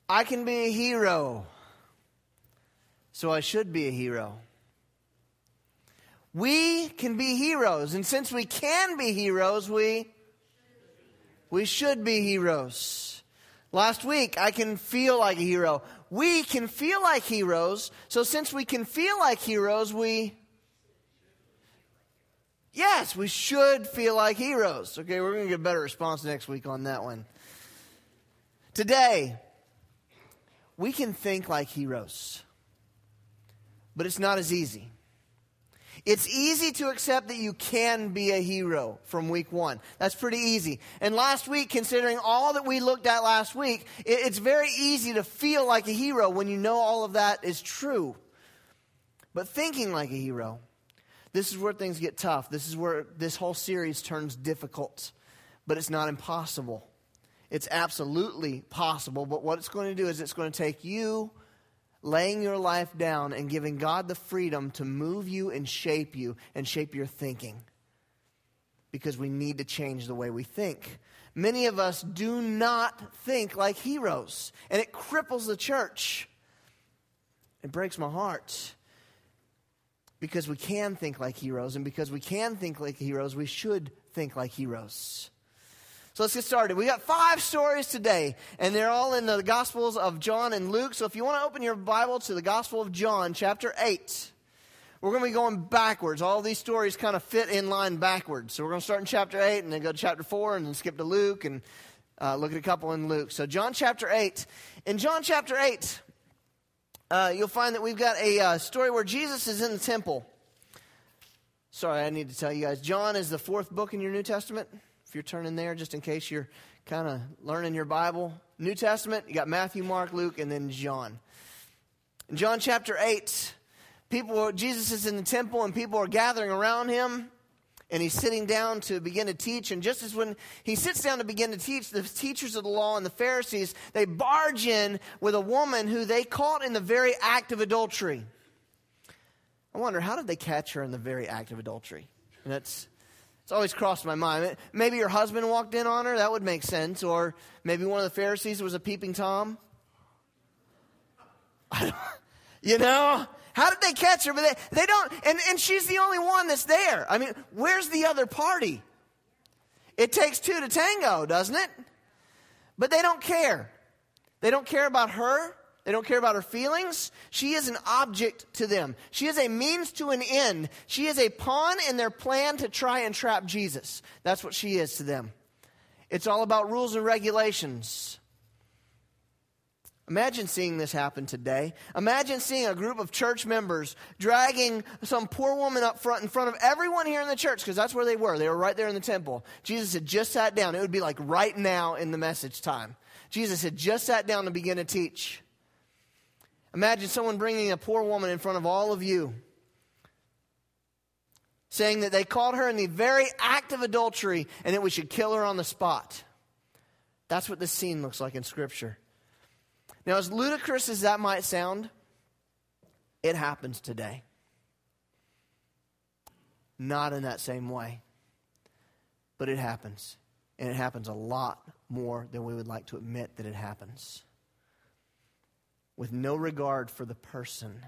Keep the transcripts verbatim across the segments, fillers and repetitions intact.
I can be a hero, so I should be a hero. We can be heroes, and since we can be heroes, we, we should be heroes. Last week, I can feel like a hero. We can feel like heroes, so since we can feel like heroes, we... Yes, we should feel like heroes. Okay, we're going to get a better response next week on that one. Today, we can think like heroes, but it's not as easy. It's easy to accept that you can be a hero from week one. That's pretty easy. And last week, considering all that we looked at last week, it's very easy to feel like a hero when you know all of that is true. But thinking like a hero, this is where things get tough. This is where this whole series turns difficult. But it's not impossible. It's absolutely possible. But what it's going to do is it's going to take you laying your life down and giving God the freedom to move you and shape you and shape your thinking. Because we need to change the way we think. Many of us do not think like heroes. And it cripples the church. It breaks my heart. Because we can think like heroes. And because we can think like heroes, we should think like heroes. So let's get started. We got five stories today, and they're all in the Gospels of John and Luke. So if you want to open your Bible to the Gospel of John, chapter eight, we're going to be going backwards. All of these stories kind of fit in line backwards. So we're going to start in chapter eight, and then go to chapter four, and then skip to Luke, and uh, look at a couple in Luke. So John chapter eight. In John chapter eight, uh, you'll find that we've got a uh, story where Jesus is in the temple. Sorry, I need to tell you guys. John is the fourth book in your New Testament. If you're turning there, just in case you're kind of learning your Bible. New Testament, you got Matthew, Mark, Luke, and then John. In John chapter eight, people, Jesus is in the temple and people are gathering around him. And he's sitting down to begin to teach. And just as when he sits down to begin to teach, the teachers of the law and the Pharisees, they barge in with a woman who they caught in the very act of adultery. I wonder, how did they catch her in the very act of adultery? And that's... It's always crossed my mind. Maybe your husband walked in on her. That would make sense. Or maybe one of the Pharisees was a peeping Tom. You know? How did they catch her? But they, they don't. And, and she's the only one that's there. I mean, where's the other party? It takes two to tango, doesn't it? But they don't care. They don't care about her. They don't care about her feelings. She is an object to them. She is a means to an end. She is a pawn in their plan to try and trap Jesus. That's what she is to them. It's all about rules and regulations. Imagine seeing this happen today. Imagine seeing a group of church members dragging some poor woman up front in front of everyone here in the church, because that's where they were. They were right there in the temple. Jesus had just sat down. It would be like right now in the message time. Jesus had just sat down to begin to teach. Imagine someone bringing a poor woman in front of all of you, saying that they caught her in the very act of adultery and that we should kill her on the spot. That's what this scene looks like in Scripture. Now, as ludicrous as that might sound, it happens today. Not in that same way, but it happens. And it happens a lot more than we would like to admit that it happens. With no regard for the person.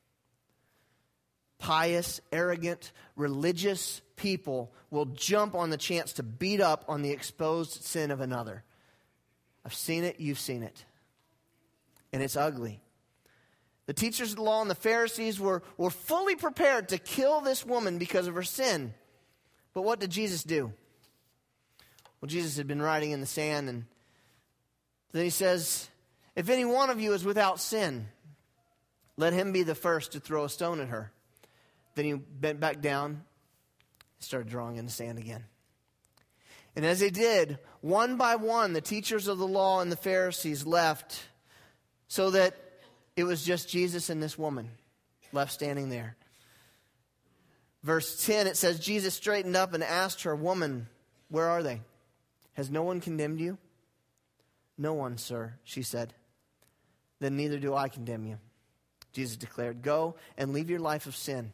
Pious, arrogant, religious people will jump on the chance to beat up on the exposed sin of another. I've seen it, you've seen it. And it's ugly. The teachers of the law and the Pharisees were, were fully prepared to kill this woman because of her sin. But what did Jesus do? Well, Jesus had been writing in the sand, and then he says, if any one of you is without sin, let him be the first to throw a stone at her. Then he bent back down and started drawing in the sand again. And as they did, one by one, the teachers of the law and the Pharisees left, so that it was just Jesus and this woman left standing there. Verse ten, it says, Jesus straightened up and asked her, woman, where are they? Has no one condemned you? No one, sir, she said. Then neither do I condemn you. Jesus declared, go and leave your life of sin.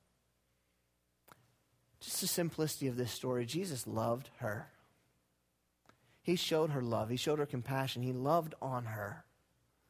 Just the simplicity of this story. Jesus loved her. He showed her love. He showed her compassion. He loved on her.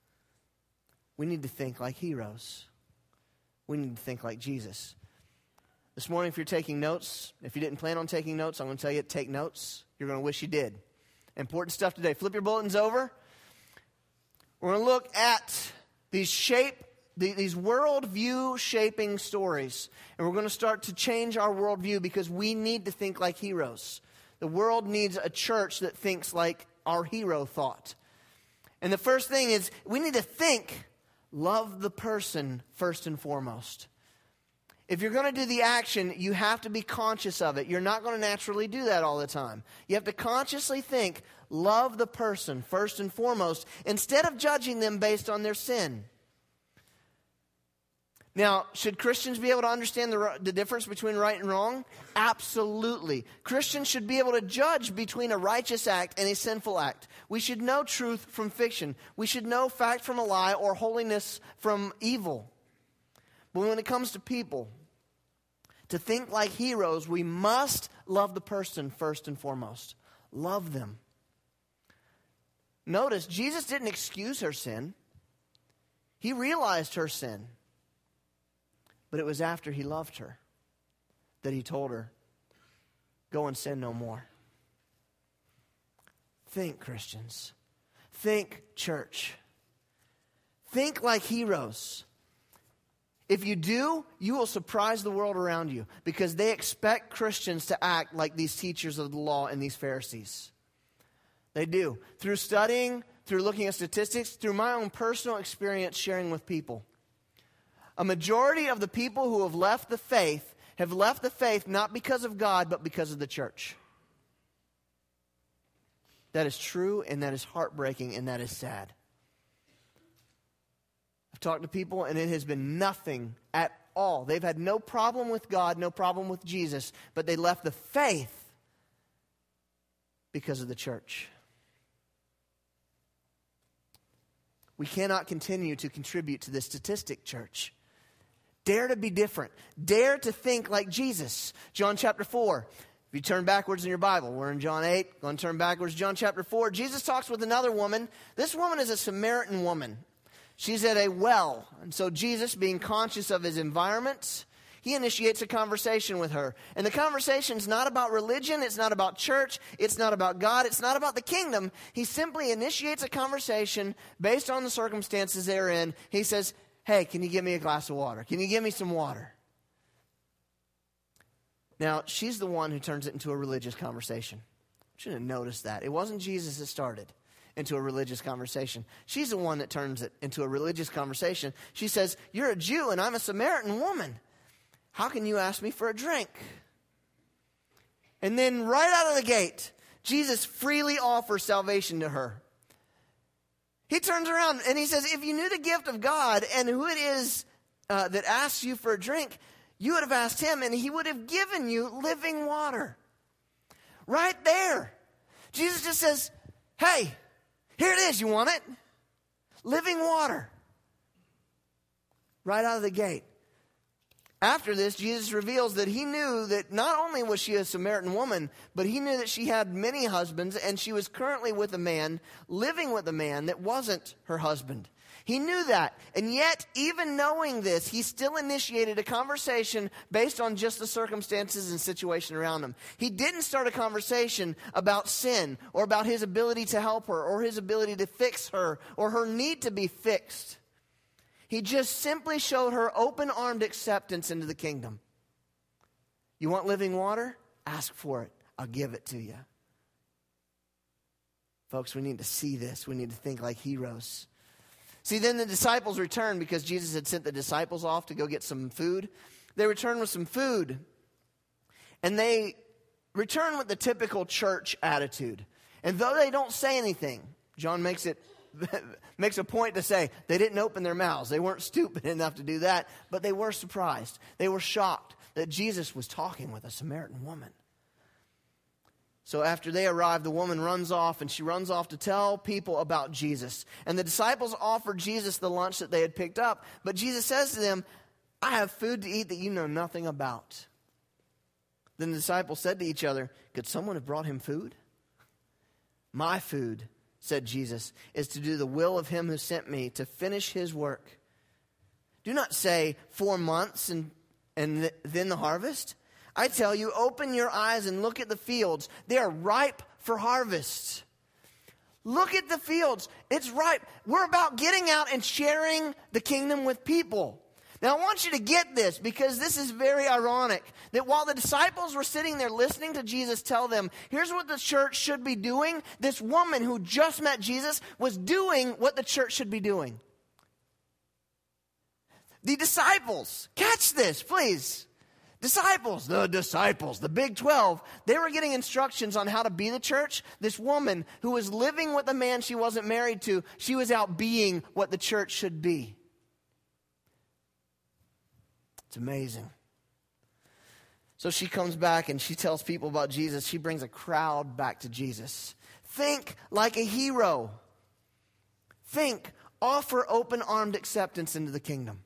we need to think like heroes. We need to think like Jesus. This morning, if you're taking notes, if you didn't plan on taking notes, I'm going to tell you to take notes. You're going to wish you did. Important stuff today. Flip your bulletins over. We're going to look at these shape, these worldview shaping stories. And we're going to start to change our worldview because we need to think like heroes. The world needs a church that thinks like our hero thought. And the first thing is we need to think, love the person first and foremost. If you're going to do the action, you have to be conscious of it. You're not going to naturally do that all the time. You have to consciously think, love the person first and foremost, instead of judging them based on their sin. Now, should Christians be able to understand the, the difference between right and wrong? Absolutely. Christians should be able to judge between a righteous act and a sinful act. We should know truth from fiction. We should know fact from a lie or holiness from evil. But when it comes to people, to think like heroes, we must love the person first and foremost. Love them. Notice, Jesus didn't excuse her sin. He realized her sin. But it was after he loved her that he told her, go and sin no more. Think, Christians. Think, church. Think like heroes. If you do, you will surprise the world around you because they expect Christians to act like these teachers of the law and these Pharisees. They do. Through studying, through looking at statistics, through my own personal experience sharing with people. A majority of the people who have left the faith have left the faith not because of God, but because of the church. That is true, and that is heartbreaking, and that is sad. I've talked to people, and it has been nothing at all. They've had no problem with God, no problem with Jesus, but they left the faith because of the church. We cannot continue to contribute to this statistic, church. Dare to be different. Dare to think like Jesus. John chapter four. If you turn backwards in your Bible, we're in John eight. Going to turn backwards, John chapter four. Jesus talks with another woman. This woman is a Samaritan woman. She's at a well. And so Jesus, being conscious of his environment, he initiates a conversation with her. And the conversation is not about religion. It's not about church. It's not about God. It's not about the kingdom. He simply initiates a conversation based on the circumstances they're in. He says, hey, can you give me a glass of water? Can you give me some water? Now, she's the one who turns it into a religious conversation. I should have noticed that. It wasn't Jesus that started into a religious conversation. She's the one that turns it into a religious conversation. She says, you're a Jew and I'm a Samaritan woman. How can you ask me for a drink? And then right out of the gate, Jesus freely offers salvation to her. He turns around and he says, if you knew the gift of God and who it is uh, that asks you for a drink, you would have asked him and he would have given you living water. Right there. Jesus just says, hey, here it is. You want it? Living water. Right out of the gate. After this, Jesus reveals that he knew that not only was she a Samaritan woman, but he knew that she had many husbands and she was currently with a man, living with a man that wasn't her husband. He knew that. And yet, even knowing this, he still initiated a conversation based on just the circumstances and situation around him. He didn't start a conversation about sin or about his ability to help her or his ability to fix her or her need to be fixed. He just simply showed her open-armed acceptance into the kingdom. You want living water? Ask for it. I'll give it to you. Folks, we need to see this. We need to think like heroes. See, then the disciples returned because Jesus had sent the disciples off to go get some food. They returned with some food. And they return with the typical church attitude. And though they don't say anything, John makes it makes a point to say they didn't open their mouths. They weren't stupid enough to do that, but they were surprised. They were shocked that Jesus was talking with a Samaritan woman. So after they arrive, the woman runs off, and she runs off to tell people about Jesus. And the disciples offered Jesus the lunch that they had picked up, but Jesus says to them, I have food to eat that you know nothing about. Then the disciples said to each other, could someone have brought him food? My food said Jesus, is to do the will of him who sent me, to finish his work. Do not say four months and, and th- then the harvest. I tell you, open your eyes and look at the fields. They are ripe for harvest. Look at the fields. It's ripe. We're about getting out and sharing the kingdom with people. Now, I want you to get this, because this is very ironic, that while the disciples were sitting there listening to Jesus tell them, here's what the church should be doing, this woman who just met Jesus was doing what the church should be doing. The disciples, catch this, please. Disciples, the disciples, the big twelve, they were getting instructions on how to be the church. This woman who was living with a man she wasn't married to, she was out being what the church should be. It's amazing. So she comes back and she tells people about Jesus. She brings a crowd back to Jesus. Think like a hero. Think, offer open-armed acceptance into the kingdom.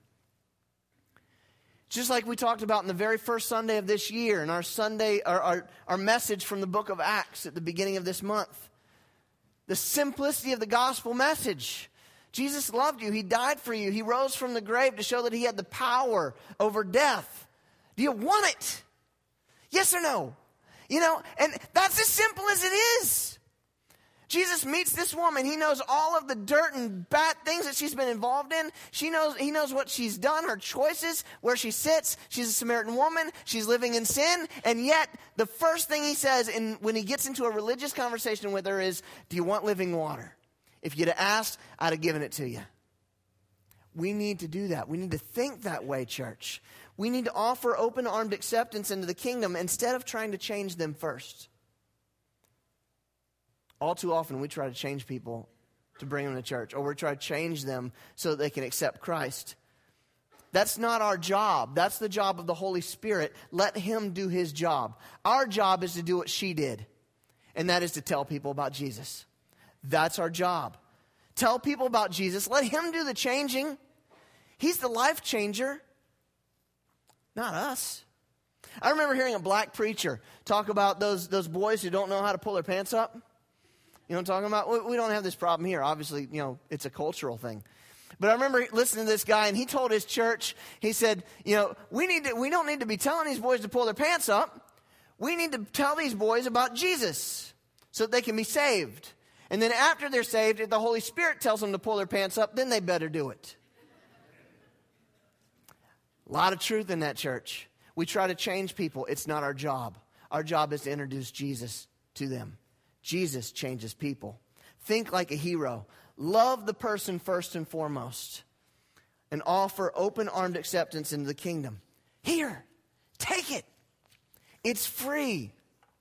Just like we talked about in the very first Sunday of this year, and our Sunday, our, our, our message from the book of Acts at the beginning of this month. The simplicity of the gospel message. Jesus loved you. He died for you. He rose from the grave to show that he had the power over death. Do you want it? Yes or no? You know, and that's as simple as it is. Jesus meets this woman. He knows all of the dirt and bad things that she's been involved in. She knows, he knows what she's done, her choices, where she sits. She's a Samaritan woman. She's living in sin. And yet, the first thing he says in, when he gets into a religious conversation with her is, do you want living water? If you'd have asked, I'd have given it to you. We need to do that. We need to think that way, church. We need to offer open-armed acceptance into the kingdom instead of trying to change them first. All too often, we try to change people to bring them to church, or we try to change them so that they can accept Christ. That's not our job. That's the job of the Holy Spirit. Let him do his job. Our job is to do what she did, and that is to tell people about Jesus. That's our job. Tell people about Jesus. Let him do the changing. He's the life changer, not us. I remember hearing a black preacher talk about those, those boys who don't know how to pull their pants up. You know what I'm talking about? We don't have this problem here. Obviously, you know, it's a cultural thing. But I remember listening to this guy, and he told his church, he said, you know, we need to, we don't need to be telling these boys to pull their pants up. We need to tell these boys about Jesus so that they can be saved. And then after they're saved, if the Holy Spirit tells them to pull their pants up, then they better do it. A lot of truth in that, church. We try to change people. It's not our job. Our job is to introduce Jesus to them. Jesus changes people. Think like a hero. Love the person first and foremost. And offer open-armed acceptance into the kingdom. Here, take it. It's free.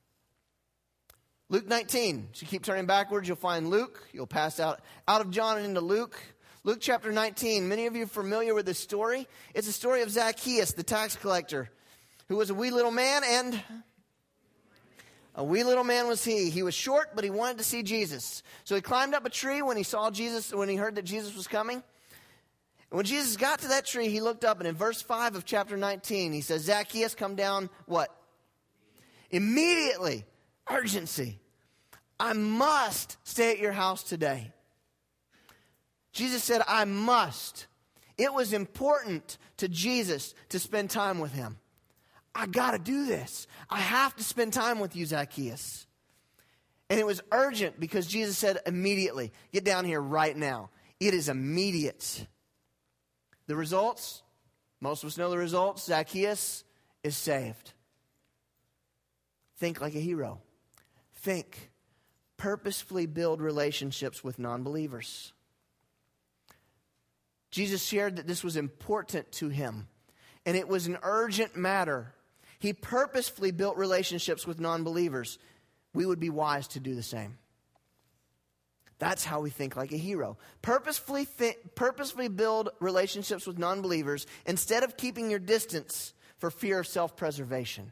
Luke nineteen. So you keep turning backwards, you'll find Luke. You'll pass out, out of John and into Luke. Luke chapter nineteen. Many of you are familiar with this story. It's a story of Zacchaeus, the tax collector, who was a wee little man, and a wee little man was he. He was short, but he wanted to see Jesus. So he climbed up a tree when he saw Jesus, when he heard that Jesus was coming. And when Jesus got to that tree, he looked up, and in verse five of chapter nineteen, he says, Zacchaeus, come down, what? Immediately. Urgency. I must stay at your house today. Jesus said, I must. It was important to Jesus to spend time with him. I got to do this. I have to spend time with you, Zacchaeus. And it was urgent because Jesus said immediately, get down here right now. It is immediate. The results, most of us know the results. Zacchaeus is saved. Think like a hero. Think. Purposefully build relationships with non-believers. Jesus shared that this was important to him, and it was an urgent matter. He purposefully built relationships with non-believers. We would be wise to do the same. That's how we think like a hero. Purposefully, th- purposefully build relationships with non-believers instead of keeping your distance for fear of self-preservation.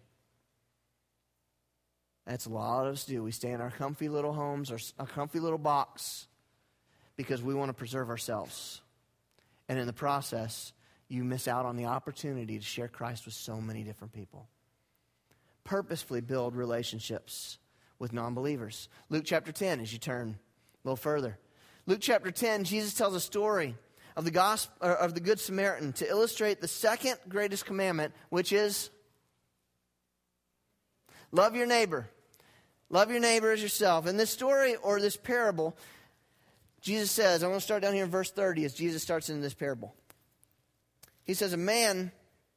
That's a lot of us do. We stay in our comfy little homes or a comfy little box because we want to preserve ourselves. And in the process, you miss out on the opportunity to share Christ with so many different people. Purposefully build relationships with non-believers. Luke chapter ten, as you turn, A little further. Luke chapter ten, Jesus tells a story of the gospel, or of the Good Samaritan to illustrate the second greatest commandment, which is love your neighbor. Love your neighbor as yourself. In this story or this parable, Jesus says, I'm going to start down here in verse thirty as Jesus starts in this parable. He says, a man,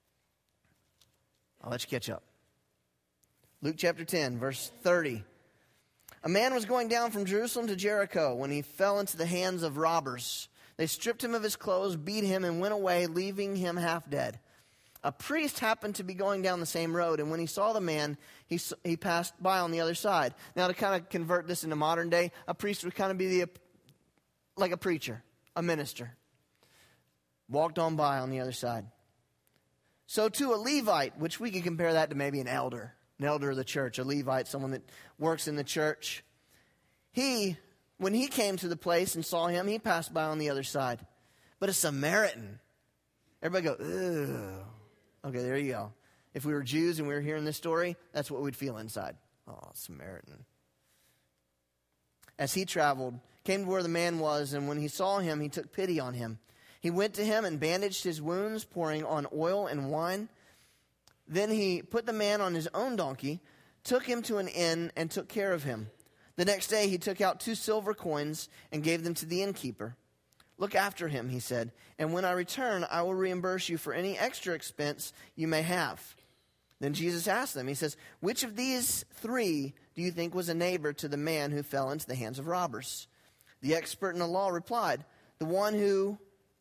I'll let you catch up. Luke chapter ten, verse thirty. A man was going down from Jerusalem to Jericho when he fell into the hands of robbers. They stripped him of his clothes, beat him, and went away, leaving him half dead. A priest happened to be going down the same road, and when he saw the man, he he passed by on the other side. Now, to kind of convert this into modern day, a priest would kind of be the like a preacher, a minister. Walked on by on the other side. So too a Levite, which we could compare that to maybe an elder, an elder of the church, a Levite, someone that works in the church. He, when he came to the place and saw him, he passed by on the other side. But a Samaritan, everybody go, ugh. Okay, there you go. If we were Jews and we were hearing this story, that's what we'd feel inside. Oh, Samaritan. As he traveled, came to where the man was, and when he saw him, he took pity on him. He went to him and bandaged his wounds, pouring on oil and wine. Then he put the man on his own donkey, took him to an inn, and took care of him. The next day he took out two silver coins and gave them to the innkeeper. Look after him, he said, and when I return, I will reimburse you for any extra expense you may have. Then Jesus asked them, he says, which of these three do you think was a neighbor to the man who fell into the hands of robbers? The expert in the law replied, the one who,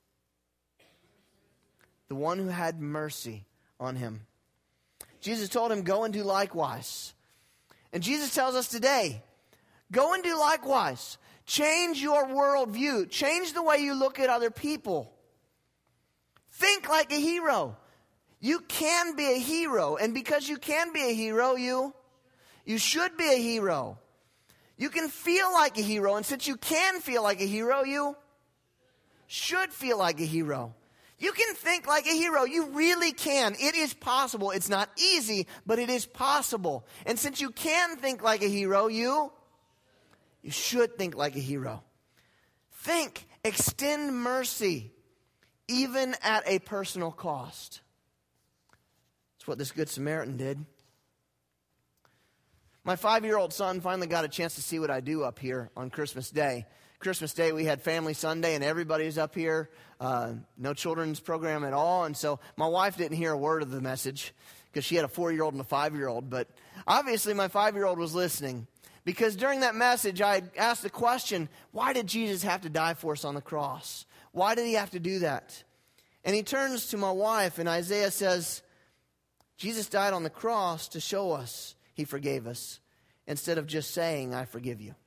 the one who had mercy on him. Jesus told him, go and do likewise. And Jesus tells us today, go and do likewise. Change your worldview. Change the way you look at other people. Think like a hero. You can be a hero. And because you can be a hero, you, you should be a hero. You can feel like a hero. And since you can feel like a hero, you should feel like a hero. You can think like a hero. You really can. It is possible. It's not easy, but it is possible. And since you can think like a hero, you, you should think like a hero. Think, extend mercy, even at a personal cost. That's what this Good Samaritan did. My five-year-old son finally got a chance to see what I do up here on Christmas Day. Christmas Day, we had Family Sunday, and everybody's up here. Uh, no children's program at all. And so my wife didn't hear a word of the message because she had a four-year-old and a five-year-old. But obviously my five-year-old was listening because during that message, I asked the question, why did Jesus have to die for us on the cross? Why did he have to do that? And he turns to my wife, and Isaiah says, Jesus died on the cross to show us he forgave us instead of just saying, I forgive you.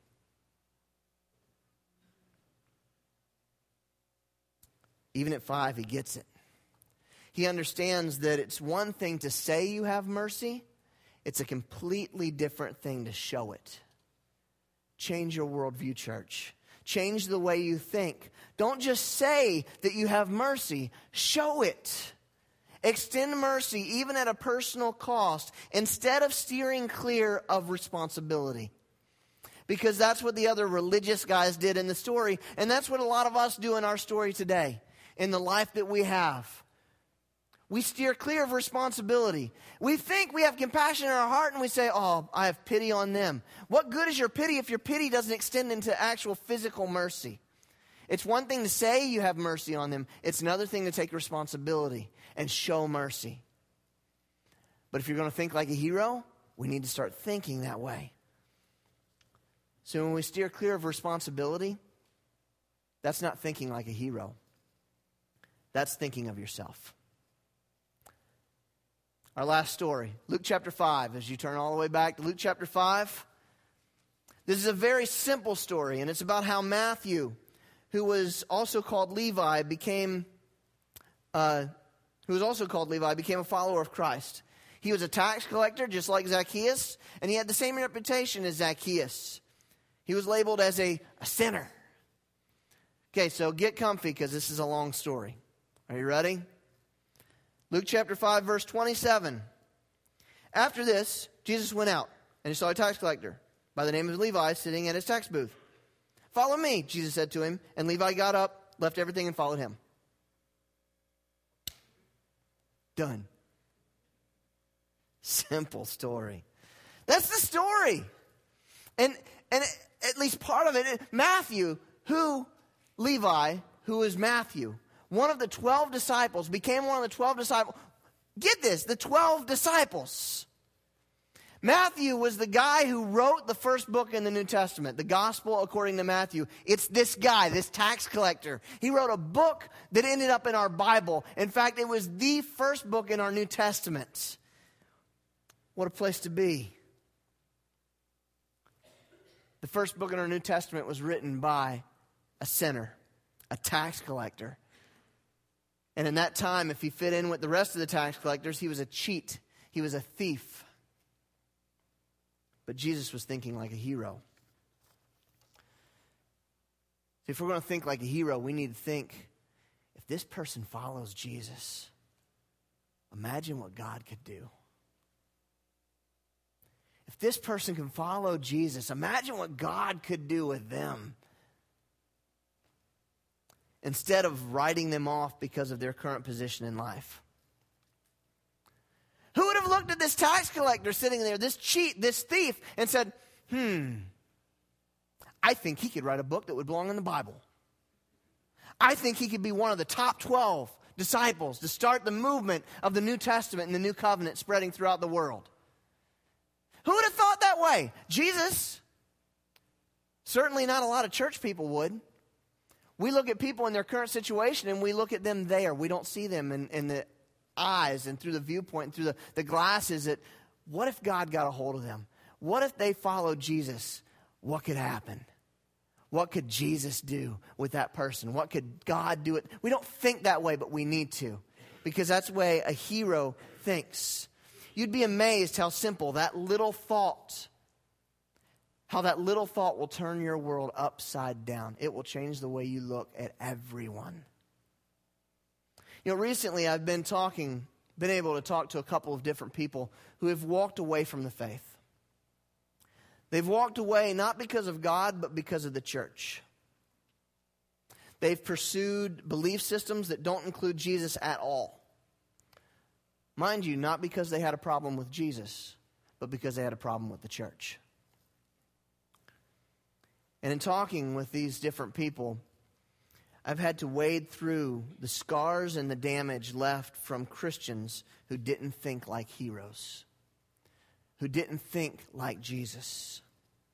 Even at five, he gets it. He understands that it's one thing to say you have mercy. It's a completely different thing to show it. Change your worldview, church. Change the way you think. Don't just say that you have mercy. Show it. Extend mercy even at a personal cost instead of steering clear of responsibility. Because that's what the other religious guys did in the story. And that's what a lot of us do in our story today. In the life that we have. We steer clear of responsibility. We think we have compassion in our heart and we say, oh, I have pity on them. What good is your pity if your pity doesn't extend into actual physical mercy? It's one thing to say you have mercy on them. It's another thing to take responsibility and show mercy. But if you're going to think like a hero, we need to start thinking that way. So when we steer clear of responsibility, that's not thinking like a hero. That's thinking of yourself. Our last story, Luke chapter five. As you turn all the way back to Luke chapter five, this is a very simple story, and it's about how Matthew, who was also called Levi, became, uh, who was also called Levi, became a follower of Christ. He was a tax collector, just like Zacchaeus, and he had the same reputation as Zacchaeus. He was labeled as a, a sinner. Okay, so get comfy because this is a long story. Are you ready? Luke chapter five, verse twenty-seven. After this, Jesus went out, and he saw a tax collector by the name of Levi sitting at his tax booth. Follow me, Jesus said to him. And Levi got up, left everything, and followed him. Done. Simple story. That's the story. And and at least part of it, Matthew, who, Levi, who is Matthew, one of the twelve disciples, became one of the twelve disciples. Get this, the twelve disciples. Matthew was the guy who wrote the first book in the New Testament, the Gospel according to Matthew. It's this guy, this tax collector. He wrote a book that ended up in our Bible. In fact, it was the first book in our New Testament. What a place to be. The first book in our New Testament was written by a sinner, a tax collector. And in that time, if he fit in with the rest of the tax collectors, he was a cheat. He was a thief. But Jesus was thinking like a hero. See, if we're going to think like a hero, we need to think, if this person follows Jesus, imagine what God could do. If this person can follow Jesus, imagine what God could do with them. Instead of writing them off because of their current position in life. Who would have looked at this tax collector sitting there, this cheat, this thief, and said, hmm, I think he could write a book that would belong in the Bible. I think he could be one of the top twelve disciples to start the movement of the New Testament and the New Covenant spreading throughout the world. Who would have thought that way? Jesus. Certainly not a lot of church people would. We look at people in their current situation and we look at them there. We don't see them in, in the eyes and through the viewpoint and through the, the glasses that, what if God got a hold of them? What if they followed Jesus? What could happen? What could Jesus do with that person? What could God do? It? We don't think that way, but we need to, because that's the way a hero thinks. You'd be amazed how simple that little thought, how that little thought will turn your world upside down. It will change the way you look at everyone. You know, recently I've been talking, been able to talk to a couple of different people who have walked away from the faith. They've walked away not because of God, but because of the church. They've pursued belief systems that don't include Jesus at all. Mind you, not because they had a problem with Jesus, but because they had a problem with the church. And in talking with these different people, I've had to wade through the scars and the damage left from Christians who didn't think like heroes, who didn't think like Jesus.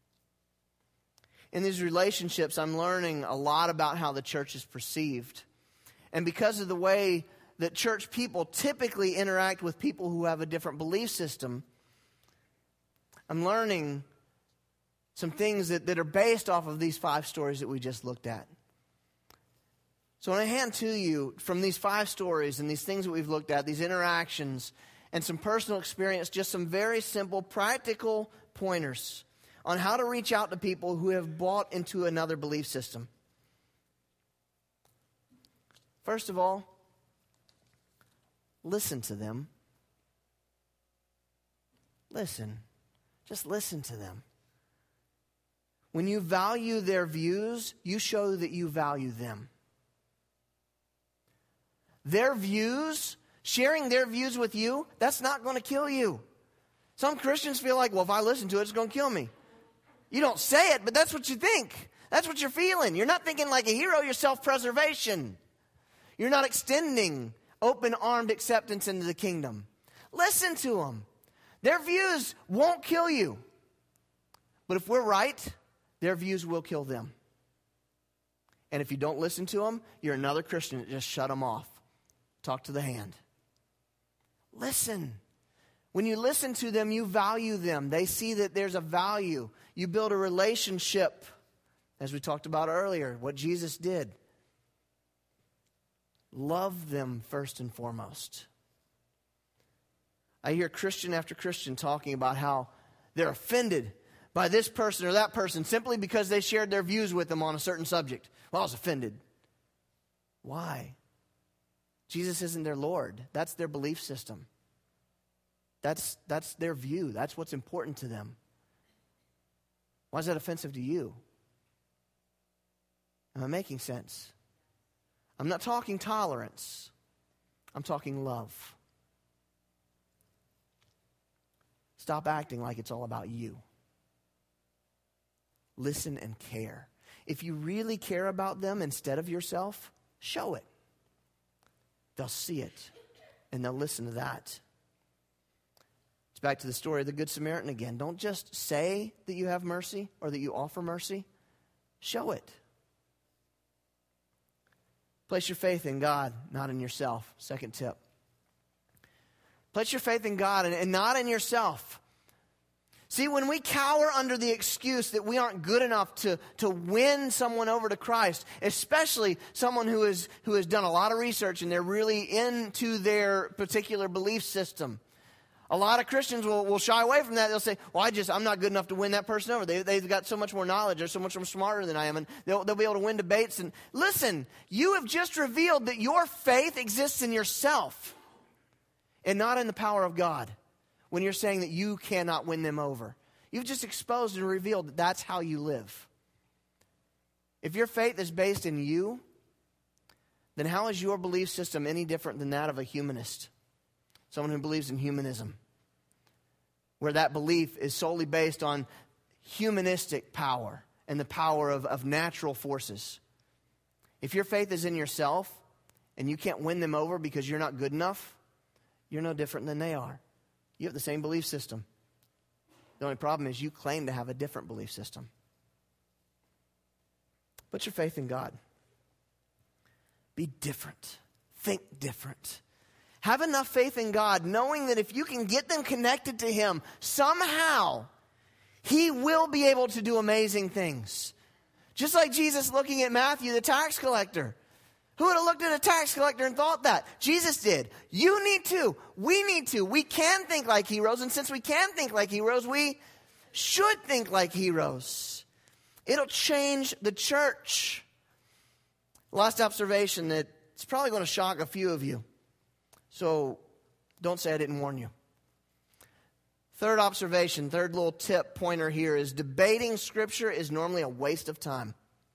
In these relationships, I'm learning a lot about how the church is perceived. And because of the way that church people typically interact with people who have a different belief system, I'm learning some things that, that are based off of these five stories that we just looked at. So when I hand to you from these five stories and these things that we've looked at, these interactions and some personal experience, just some very simple, practical pointers on how to reach out to people who have bought into another belief system. First of all, listen to them. Listen. Just listen to them. When you value their views, you show that you value them. Their views, sharing their views with you, that's not going to kill you. Some Christians feel like, well, if I listen to it, it's going to kill me. You don't say it, but that's what you think. That's what you're feeling. You're not thinking like a hero, you're self-preservation. You're not extending open-armed acceptance into the kingdom. Listen to them. Their views won't kill you. But if we're right, their views will kill them. And if you don't listen to them, you're another Christian that just shut them off. Talk to the hand. Listen. When you listen to them, you value them. They see that there's a value. You build a relationship, as we talked about earlier, what Jesus did. Love them first and foremost. I hear Christian after Christian talking about how they're offended by this person or that person simply because they shared their views with them on a certain subject. Well, I was offended. Why? Jesus isn't their Lord. That's their belief system. That's, that's their view. That's what's important to them. Why is that offensive to you? Am I making sense? I'm not talking tolerance. I'm talking love. Stop acting like it's all about you. Listen and care. If you really care about them instead of yourself, show it. They'll see it, and they'll listen to that. It's back to the story of the Good Samaritan again. Don't just say that you have mercy or that you offer mercy. Show it. Place your faith in God, not in yourself. Second tip. Place your faith in God and, and not in yourself. See, when we cower under the excuse that we aren't good enough to, to win someone over to Christ, especially someone who is who has done a lot of research and they're really into their particular belief system. A lot of Christians will, will shy away from that. They'll say, well, I just, I'm not good enough to win that person over. They, they've got so much more knowledge. They're so much more smarter than I am. And they'll, they'll be able to win debates. And listen, you have just revealed that your faith exists in yourself and not in the power of God. When you're saying that you cannot win them over. You've just exposed and revealed that that's how you live. If your faith is based in you, then how is your belief system any different than that of a humanist? Someone who believes in humanism. Where that belief is solely based on humanistic power and the power of, of natural forces. If your faith is in yourself and you can't win them over because you're not good enough, you're no different than they are. You have the same belief system. The only problem is you claim to have a different belief system. Put your faith in God. Be different. Think different. Have enough faith in God, knowing that if you can get them connected to Him, somehow He will be able to do amazing things. Just like Jesus looking at Matthew, the tax collector. Who would have looked at a tax collector and thought that? Jesus did. You need to. We need to. We can think like heroes. And since we can think like heroes, we should think like heroes. It'll change the church. Last observation that it's probably going to shock a few of you. So don't say I didn't warn you. Third observation, third little tip pointer here is debating Scripture is normally a waste of time.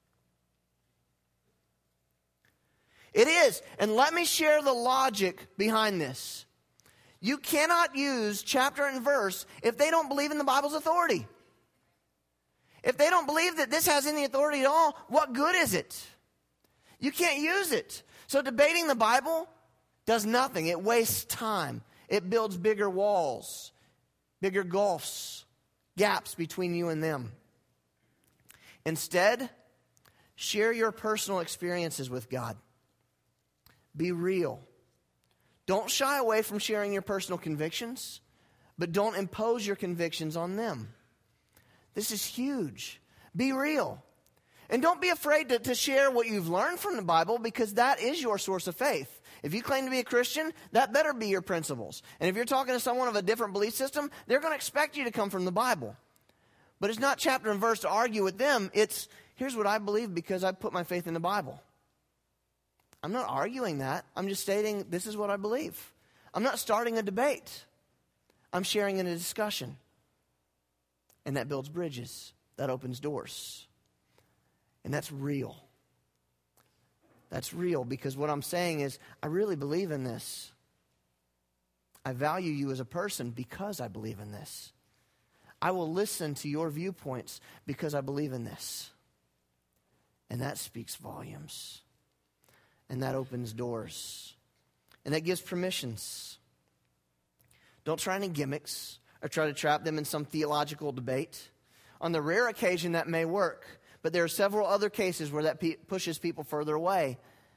It is. And let me share the logic behind this. You cannot use chapter and verse if they don't believe in the Bible's authority. If they don't believe that this has any authority at all, what good is it? You can't use it. So debating the Bible does nothing. It wastes time. It builds bigger walls, bigger gulfs, gaps between you and them. Instead, share your personal experiences with God. Be real. Don't shy away from sharing your personal convictions, but don't impose your convictions on them. This is huge. Be real. And don't be afraid to, to share what you've learned from the Bible, because that is your source of faith. If you claim to be a Christian, that better be your principles. And if you're talking to someone of a different belief system, they're going to expect you to come from the Bible. But it's not chapter and verse to argue with them. It's, here's what I believe because I put my faith in the Bible. I'm not arguing that. I'm just stating this is what I believe. I'm not starting a debate. I'm sharing in a discussion. And that builds bridges. That opens doors. And that's real. That's real because what I'm saying is I really believe in this. I value you as a person because I believe in this. I will listen to your viewpoints because I believe in this. And that speaks volumes. And that opens doors. And that gives permissions. Don't try any gimmicks or try to trap them in some theological debate. On the rare occasion that may work, but there are several other cases where that pe- pushes people further away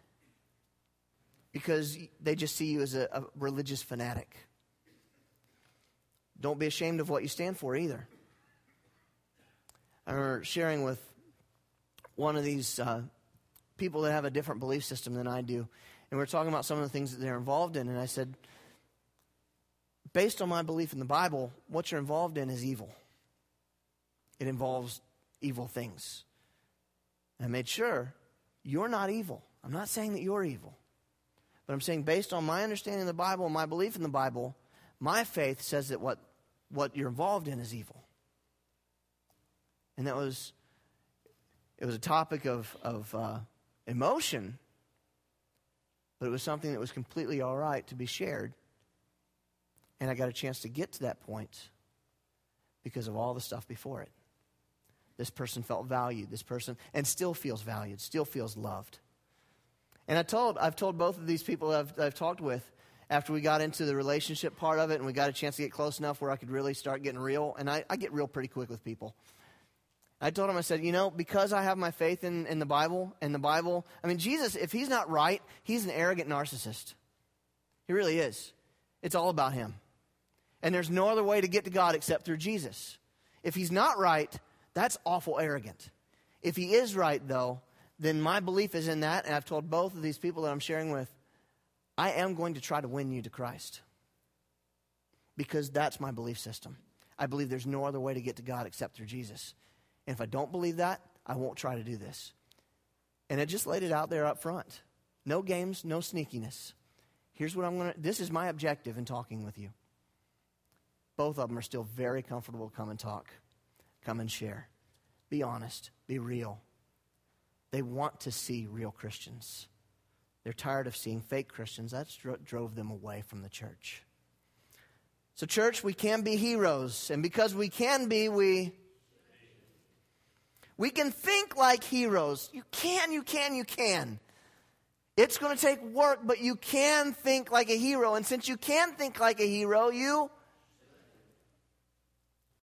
because they just see you as a, a religious fanatic. Don't be ashamed of what you stand for either. I remember sharing with one of these uh, people that have a different belief system than I do, and we we're talking about some of the things that they're involved in, and I said, based on my belief in the Bible, what you're involved in is evil. It involves evil things. And I made sure you're not evil. I'm not saying that you're evil. But I'm saying based on my understanding of the Bible and my belief in the Bible, my faith says that what, what you're involved in is evil. And that was It was a topic of, of uh, emotion, but it was something that was completely all right to be shared. And I got a chance to get to that point because of all the stuff before it. This person felt valued. This person, and still feels valued, still feels loved. And I told, I've told both of these people that I've, that I've talked with after we got into the relationship part of it and we got a chance to get close enough where I could really start getting real. And I, I get real pretty quick with people. I told him, I said, you know, because I have my faith in, in the Bible, and the Bible, I mean, Jesus, if he's not right, he's an arrogant narcissist. He really is. It's all about him. And there's no other way to get to God except through Jesus. If he's not right, that's awful arrogant. If he is right, though, then my belief is in that, and I've told both of these people that I'm sharing with, I am going to try to win you to Christ. Because that's my belief system. I believe there's no other way to get to God except through Jesus. And if I don't believe that, I won't try to do this. And I just laid it out there up front. No games, no sneakiness. Here's what I'm going to, this is my objective in talking with you. Both of them are still very comfortable to come and talk. Come and share. Be honest. Be real. They want to see real Christians. They're tired of seeing fake Christians. That dro- drove them away from the church. So church, we can be heroes. And because we can be, we... We can think like heroes. You can, you can, you can. It's going to take work, but you can think like a hero. And since you can think like a hero, you